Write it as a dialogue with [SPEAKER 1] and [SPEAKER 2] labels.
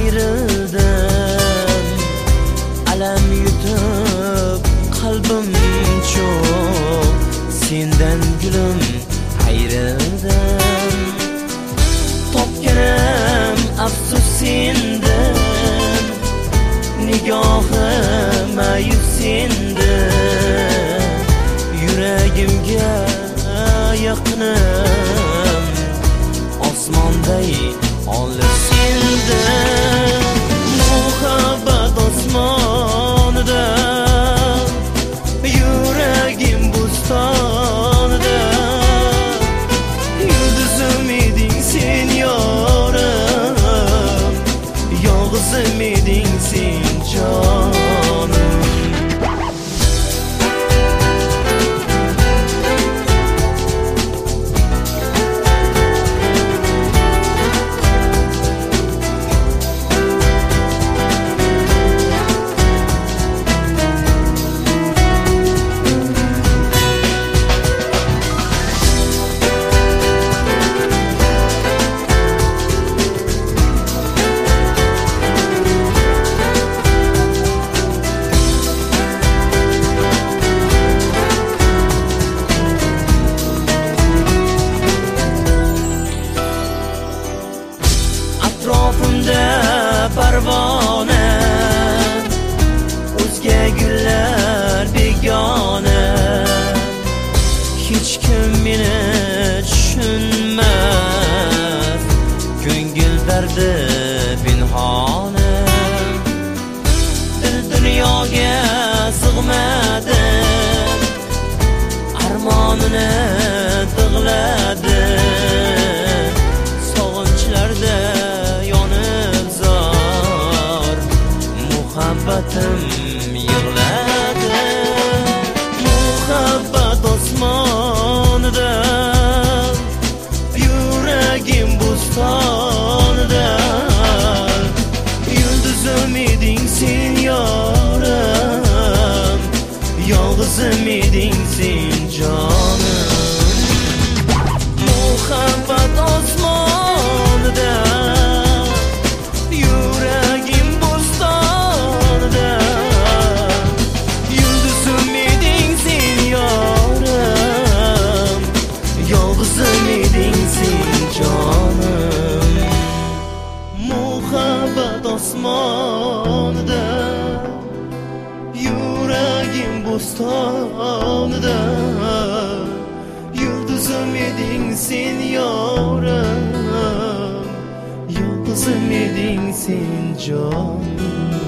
[SPEAKER 1] ayrildim, alam yutib qalbim cho'q, sendan gulim ayrildim. Topganim afsus sendan, nigohim mayus senda, yuragimga yaqinim osmonday olis senda. Muhabbat osmonida, yuragim bo'stonida, yulduzim eding sen yorim, yolg'izim eding sen jonim. Atrofimda parvona, o'zga gullar begona, hech kim meni tushunmas, ko'ngil dardi pinhona. Dil dunyoga sig'madi, armonini tig'ladi, sog'inchlarda muhabbatim yig'ladi. Muhabbat osmonida, yuragim bo'stonida, yulduzim eding sen yorim, yolg'izim eding sen jonim. Muhabbat osmonida, yuragim bo'stonida, yulduzim eding sen yorim, yolg'izim eding sen jonim. Muhabbat osmonida, yuragim bo'stonida, yulduzim eding sen yorim, yolg'izim eding sen jonim.